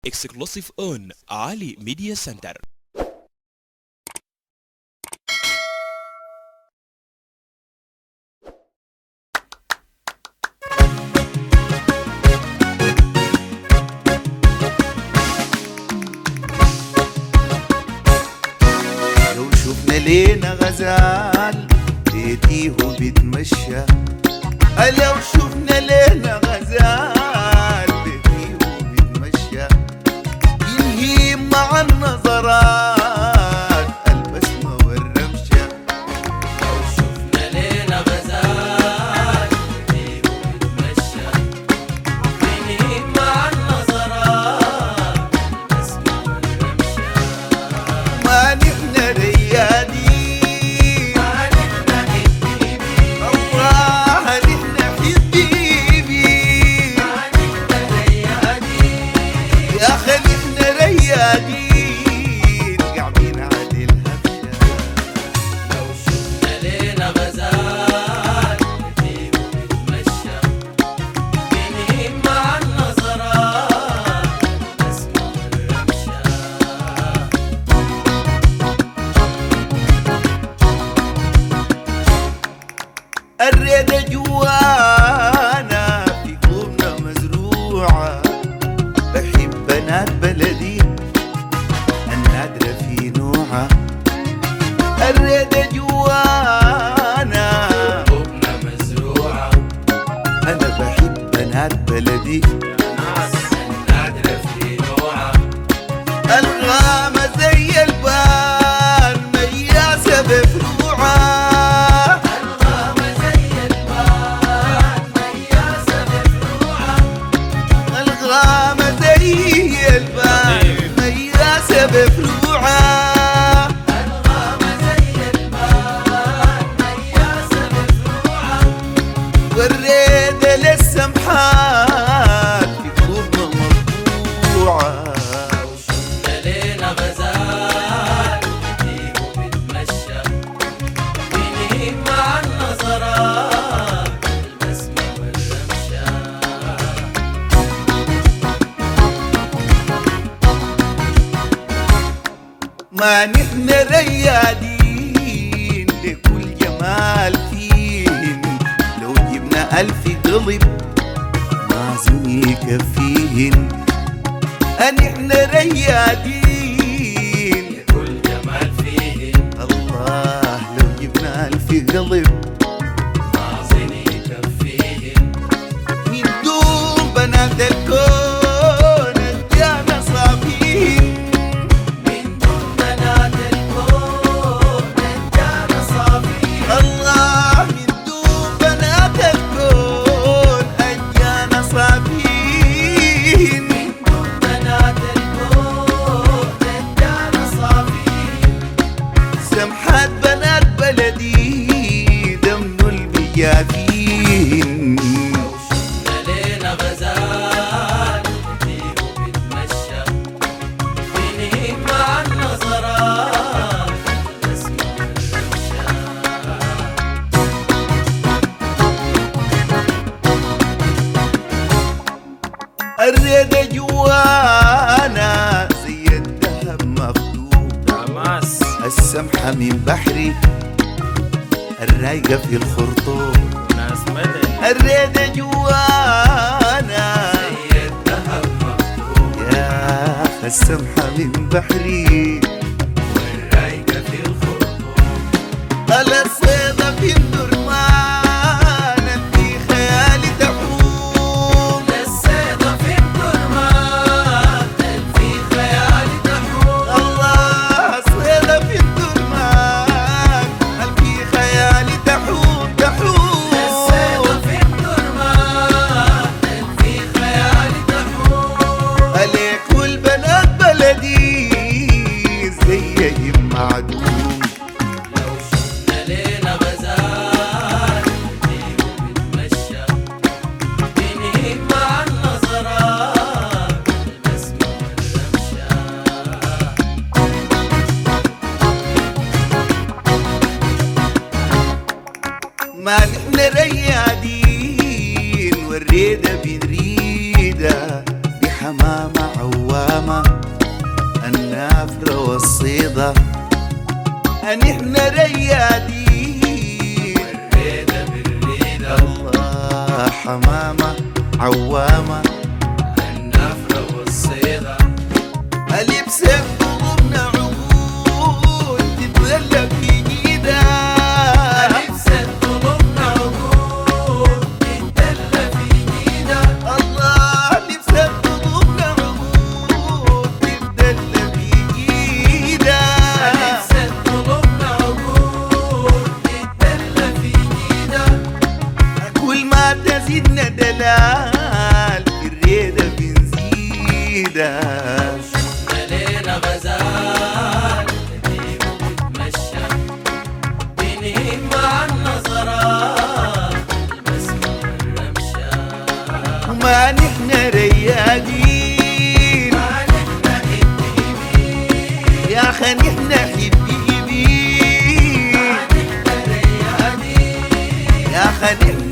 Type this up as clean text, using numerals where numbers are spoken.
Exclusive on Ali Media Center. لو شفنا لينا غزال بيتيه بيتمشى، لو شفنا لينا غزال بيتيه بيتمشى، ينهي مع النظرات البسمة والرمشة. لو شفنا لينا غزال بيتيه بيتمشى، ينهي مع النظرات البسمة والرمشة. ما نحن ريادين، ما نحن حبيبي، الله نحن حبيبي، ما نحن ريادين، يا أخي نحن ريادين قاعدين على الهفشة. لو شفنا لينا غزال بيتيه بيتمشى، ينهي مع النظرات البسمة والرمشة. الريدة جوانا في قلوبنا مزروعة، بحب بنات بلدي النادرة في نوعها. الريدة جوانا قلوبنا مزروعة، أنا بحب بنات بلدي ناس النادرة في نوعها. الغامة زي البان مياسة بفروعها، الغامة زي البان مياسة بفروعها. الغامة زي البان مياسة بفروعها. الغامة زي البان مياسة بفروعها. والريدة للسمحات في قلوبنا مطبوعة. لو شفنا لينا غزال بيتيه بيتمشى، ينهي مع النظرات البسمة والرمشة. ما نحن ريادين لكل جمال فيهن، لو جبنا ألف قلب ما زن يكفيهن. نحن ريادين كل جمال فيه الله لو جبنا ألف قلب ماضي يكفيه. من دون بنات الكون الجانا صافين. من دون بنات الكون نجانا صافين. الله من دون بنات الكون الجانا صافين. من دون بنات الكون نجانا صافين. سمحات بنات بلدي دم البيافين. لو شفنا لينا غزال بيتيه بيتمشى، ينهي مع النظرات البسمة والرمشة. الريدة جوانا زي الذهب مفتوح، حماس السمحة من بحري الرايقة في الخرطوم. ناس مدني الريدة جوانا زي الذهب مفتوح، يا أخي السمحة من بحري والرايقة في الخرطوم. الصيدة في الدرمان في خيالي تحوم. الصيدة في الدرمان في خيالي تحوم. الله الصيدة في الدرمان في خيالي تحوم تحوم. الصيدة في الدرمان في خيالي تحوم. عليك والبنات بلدي النافرة والصيدة نحن ريادين والريدة بالريدة الله حمامة عوامة النافرة والصيدة اللي بسبب قلوبنا عقول تتغلب في جيدها نفسد قلوبنا عقول تتدلى في جيدها الله اللي بسبب قلوبنا عقول تتدلى في جيدها نفسد قلوبنا عقول تتدلى في جيدها كل ما تزيدنا دلال في الريدة بنزيدها ملينا غزال كتيب وبتمشى بنهيم مع النظرات البسمة والرمشة وما نحن ريادين ما نحن حبيبين يا أخي نحن حبيبين ما نحن ريادين يا أخي نحن